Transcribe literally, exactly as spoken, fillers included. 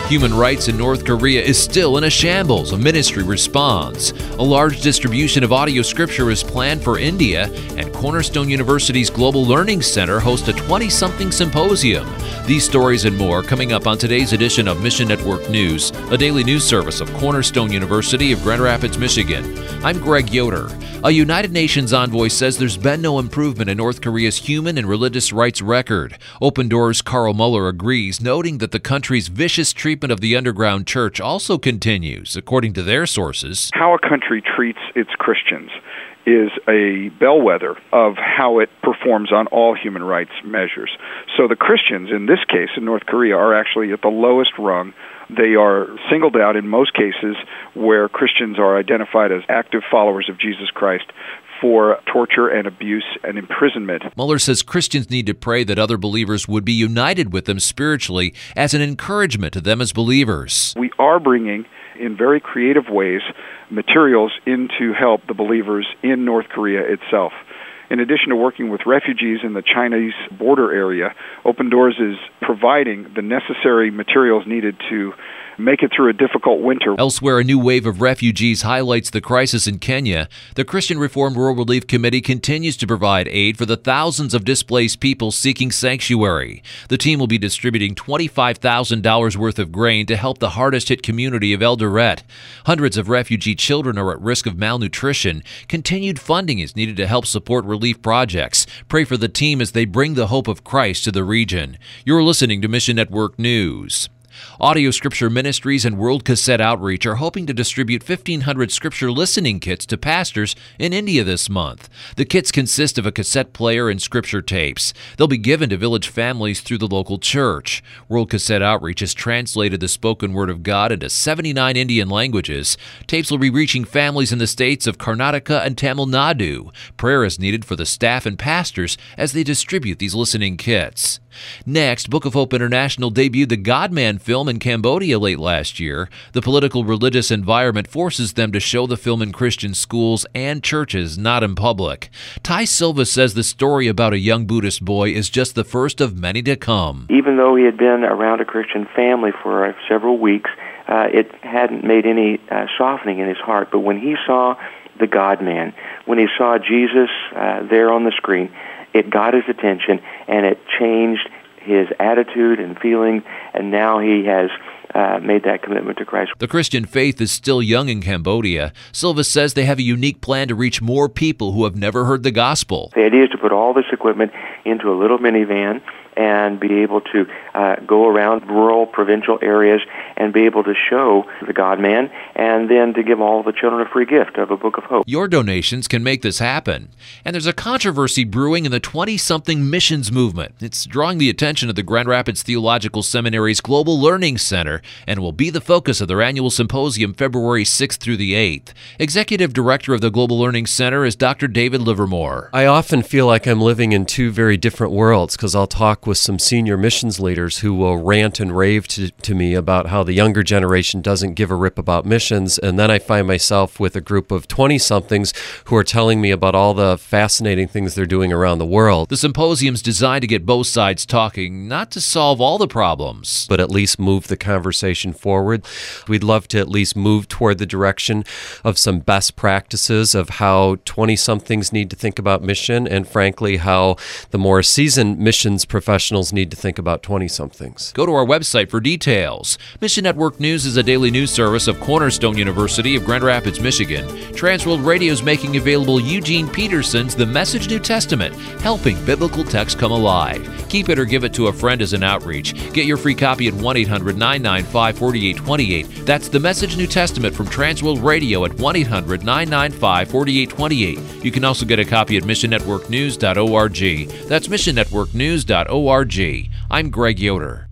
Human rights in North Korea is still in a shambles, a ministry responds. A large distribution of audio scripture is planned for India, and Cornerstone University's Global Learning Center hosts a twenty-something symposium. These stories and more coming up on today's edition of Mission Network News, a daily news service of Cornerstone University of Grand Rapids, Michigan. I'm Greg Yoder. A United Nations envoy says there's been no improvement in North Korea's human and religious rights record. Open Doors' Carl Muller agrees, noting that the country's vicious treatment of the underground church also continues, according to their sources. How a country treats its Christians is a bellwether of how it performs on all human rights measures. So the Christians, in this case, in North Korea, are actually at the lowest rung. They are singled out in most cases where Christians are identified as active followers of Jesus Christ for torture and abuse and imprisonment. Mueller says Christians need to pray that other believers would be united with them spiritually as an encouragement to them as believers. We are bringing, in very creative ways, materials in to help the believers in North Korea itself. In addition to working with refugees in the Chinese border area, Open Doors is providing the necessary materials needed to make it through a difficult winter. Elsewhere, a new wave of refugees highlights the crisis in Kenya. The Christian Reformed World Relief Committee continues to provide aid for the thousands of displaced people seeking sanctuary. The team will be distributing twenty-five thousand dollars worth of grain to help the hardest-hit community of Eldoret. Hundreds of refugee children are at risk of malnutrition. Continued funding is needed to help support relief projects. Pray for the team as they bring the hope of Christ to the region. You're listening to Mission Network News. Audio Scripture Ministries and World Cassette Outreach are hoping to distribute fifteen hundred scripture listening kits to pastors in India this month. The kits consist of a cassette player and scripture tapes. They'll be given to village families through the local church. World Cassette Outreach has translated the spoken word of God into seventy-nine Indian languages. Tapes will be reaching families in the states of Karnataka and Tamil Nadu. Prayer is needed for the staff and pastors as they distribute these listening kits. Next, Book of Hope International debuted the God-Man film in Cambodia late last year. The political religious environment forces them to show the film in Christian schools and churches, not in public. Ty Silva says the story about a young Buddhist boy is just the first of many to come. Even though he had been around a Christian family for uh, several weeks, uh, it hadn't made any uh, softening in his heart. But when he saw the God-Man, when he saw Jesus uh, there on the screen, it got his attention, and it changed his attitude and feeling, and now he has uh, made that commitment to Christ. The Christian faith is still young in Cambodia. Silva says they have a unique plan to reach more people who have never heard the gospel. The idea is to put all this equipment into a little minivan and be able to uh, go around rural, provincial areas and be able to show the God-Man, and then to give all the children a free gift of a Book of Hope. Your donations can make this happen. And there's a controversy brewing in the twenty-something missions movement. It's drawing the attention of the Grand Rapids Theological Seminary's Global Learning Center and will be the focus of their annual symposium February sixth through the eighth. Executive Director of the Global Learning Center is Doctor David Livermore. I often feel like I'm living in two very different worlds because I'll talk with some senior missions leaders who will rant and rave to, to me about how the younger generation doesn't give a rip about missions, and then I find myself with a group of twenty-somethings who are telling me about all the fascinating things they're doing around the world. The symposium's designed to get both sides talking, not to solve all the problems, but at least move the conversation forward. We'd love to at least move toward the direction of some best practices of how twenty-somethings need to think about mission, and frankly, how the more seasoned missions professionals need to think about twenty-somethings. Go to our website for details. Mission Network News is a daily news service of Cornerstone University of Grand Rapids, Michigan. Transworld Radio is making available Eugene Peterson's The Message New Testament, helping biblical texts come alive. Keep it or give it to a friend as an outreach. Get your free copy at one eight hundred nine nine five four eight two eight. That's The Message New Testament from Transworld Radio at one eight hundred nine nine five four eight two eight. You can also get a copy at mission network news dot org. That's mission network news dot org. I'm Greg Yoder.